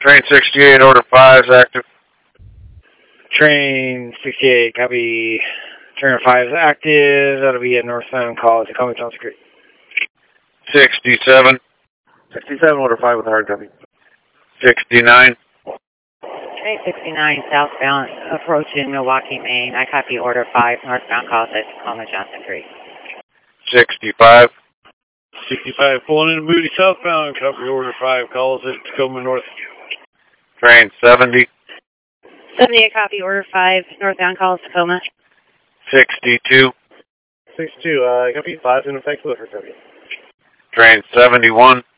Train 68, order 5 is active. Train 68, copy. Train 5 is active. That'll be a northbound call to Tacoma Johnson Creek. 67. 67, order 5 with hard copy. 69. Train 69, southbound, approaching Milwaukee, Maine. I copy order 5, northbound calls at Tacoma Johnson Creek. 65. 65, pulling in Moody southbound, copy order 5, calls at Tacoma North. Train 70. 70, copy order 5, northbound calls Tacoma. 62. 62, copy 5 in effect with hard copy. Train 71.